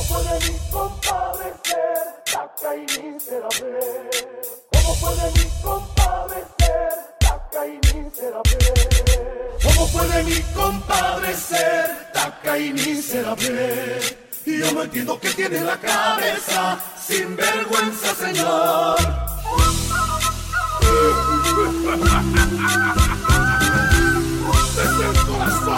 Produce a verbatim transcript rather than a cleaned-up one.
puede mi compadre ser taca y miserable? ¿Cómo puede mi compadre ser taca y miserable? ¿Cómo puede mi compadre ser taca y miserable? Y yo no entiendo que tiene en la cabeza, sin vergüenza, señor. Desde el corazón.